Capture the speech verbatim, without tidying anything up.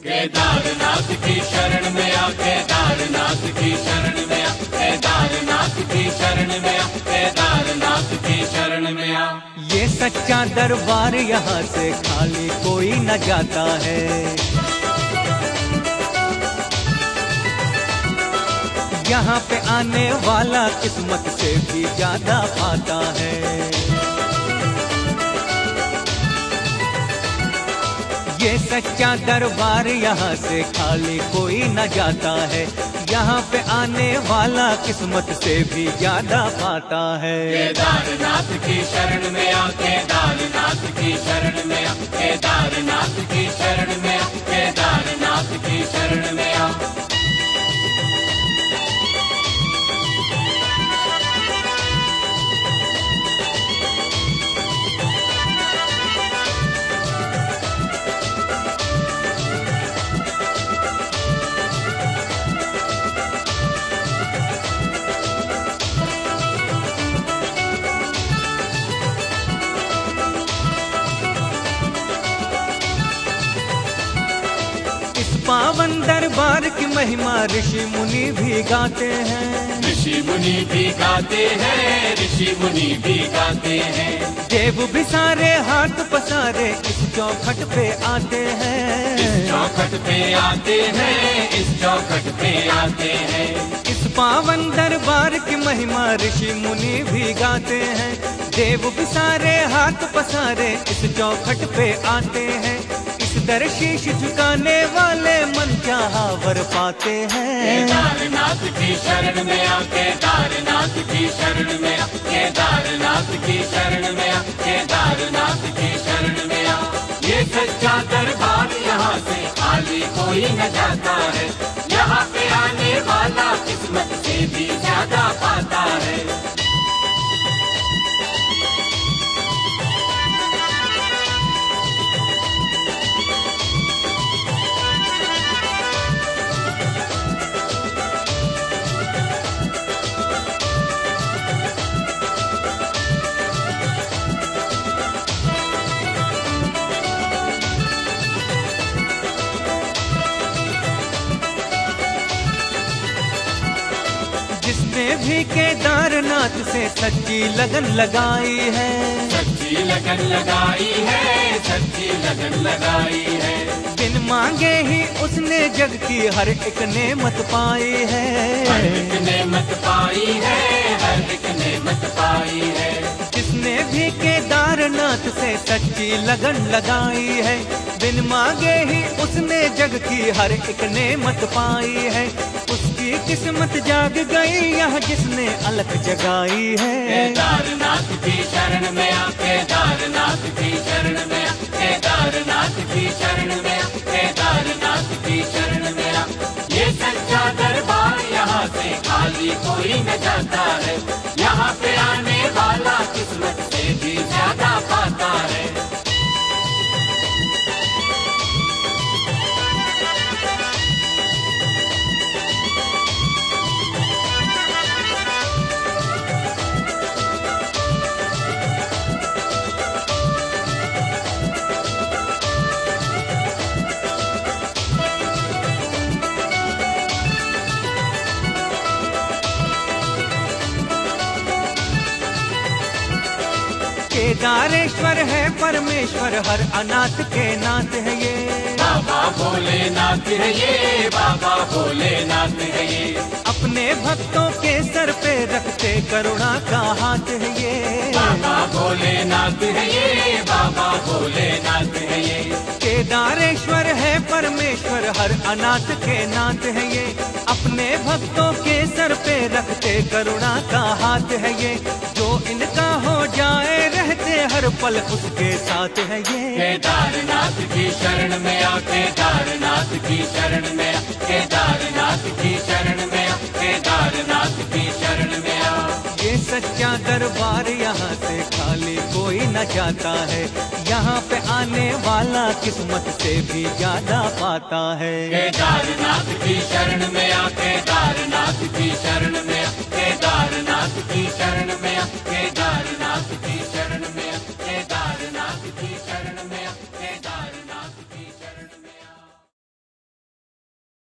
केदारनाथ की शरण में आ, केदारनाथ की शरण में आ, केदारनाथ की शरण में आ, केदारनाथ की शरण में आ। ये सच्चा दरबार यहाँ से खाली कोई न जाता है। यहाँ पे आने वाला किस्मत से भी ज्यादा पाता है। ये सच्चा दरबार यहाँ से खाली कोई न जाता है। यहाँ पे आने वाला किस्मत से भी ज्यादा पाता है। केदारनाथ की शरण में आ, केदारनाथ की शरण में आ, केदारनाथ की शरण में आ, केदारनाथ की शरण में आ। पावन दरबार की महिमा ऋषि मुनि भी गाते हैं। ऋषि मुनि भी गाते हैं, ऋषि मुनि भी गाते हैं। देव भी सारे हाथ पसारे इस चौखट पे आते हैं। इस चौखट पे आते हैं, इस चौखट पे आते हैं। इस पावन दरबार की महिमा ऋषि मुनि भी गाते हैं। देव भी सारे हाथ पसारे इस चौखट पे आते हैं। दर शीश झुकाने वाले मन चाहा वर पाते हैं। केदारनाथ की शरण में आ, केदारनाथ की शरण में आ, केदारनाथ की शरण में आ, केदारनाथ की शरण में आ। ये सच्चा दरबार यहाँ से खाली कोई न जाता है। यहाँ पे आने वाला किस्मत से भी ज्यादा पाता है। जिसने भी केदारनाथ से सच्ची लगन लगाई है। सच्ची लगन लगाई है, सच्ची लगन लगाई है। बिन मांगे ही उसने जग की हर एक नेमत पाई है। हर एक नेमत पाई है, हर एक नेमत पाई है। जिसने भी केदारनाथ से सच्ची लगन लगाई है। बिन मांगे ही उसने जग की हर एक नेमत पाई है। उसकी किस्मत जाग गई यहाँ जिसने अलख जगाई है। केदारनाथ की शरण में आ, केदारनाथ की शरण में आ, केदारनाथ की शरण में आ, केदारनाथ की शरण में आ। ये सच्चा दरबार यहाँ से खाली कोई न जाता है। यहाँ पे आने वाला किस्मत से भी ज्यादा पाता है। केदारेश्वर है परमेश्वर हर अनाथ के नाथ है ये। बाबा भोलेनाथ है ये, बाबा भोलेनाथ है ये। अपने भक्तों के सर पे रखते करुणा का हाथ है ये। बाबा भोलेनाथ है ये, बाबा भोलेनाथ है ये। केदारेश्वर है परमेश्वर हर अनाथ के नाथ है ये। अपने भक्तों के सर पे रखते करुणा का हाथ है ये। जो इनका हो जाए रहते हर पल उसके साथ है ये। केदारनाथ की शरण में आ, केदारनाथ की शरण में आ, केदारनाथ की शरण में आ, केदारनाथ की शरण में आ। ये सच्चा दरबार यहाँ से खाली कोई न जाता है। यहाँ पे आने वाला किस्मत से भी ज्यादा पाता है। केदारनाथ की शरण में आ, केदारनाथ की शरण में आ,